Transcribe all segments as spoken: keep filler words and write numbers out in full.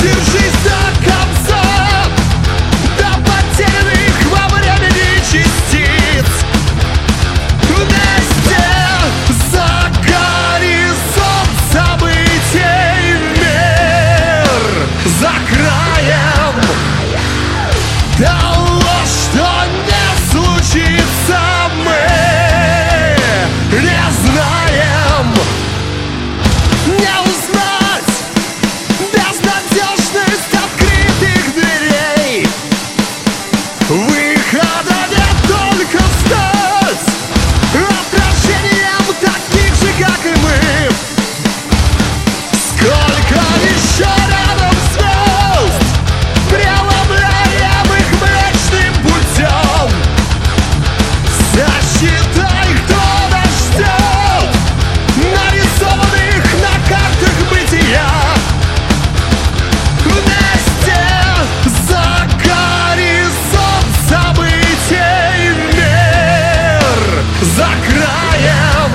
Держись до конца, до потерянных во времени частиц. Вместе за горизонт событий мир, за краем того, что не случится, мы не знаем. Не узнать безнадежность открытых дверей. Выхода нет, только стать отражением таких же, как и мы. Сколько еще рядом звезд, преломляем их млечным путем. Сосчитай, кто нас ждет, нарисованных на картах бытия. Вместе за горизонт событий мир, за краем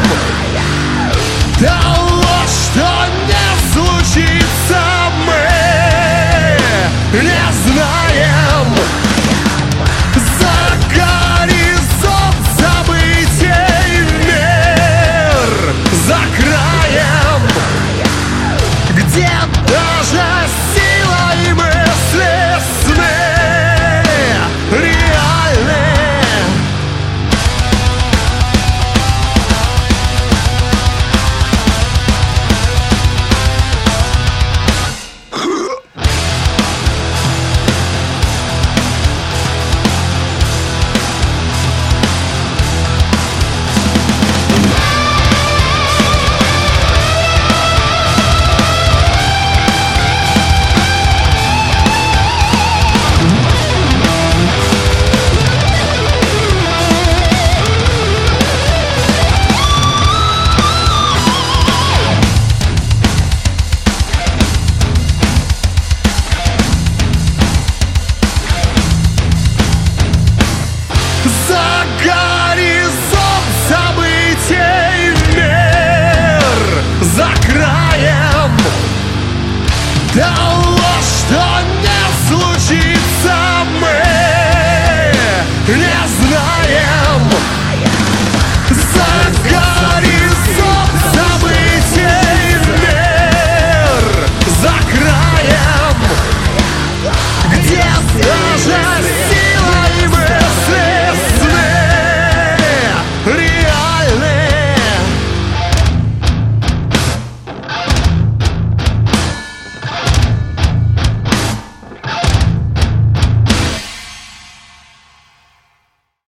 того, что не случится, мы не знаем. За горизонт событий мир, за краем, где даже сила и мысли сны реальны. За горизонт событий мир, за краем того, что не случится,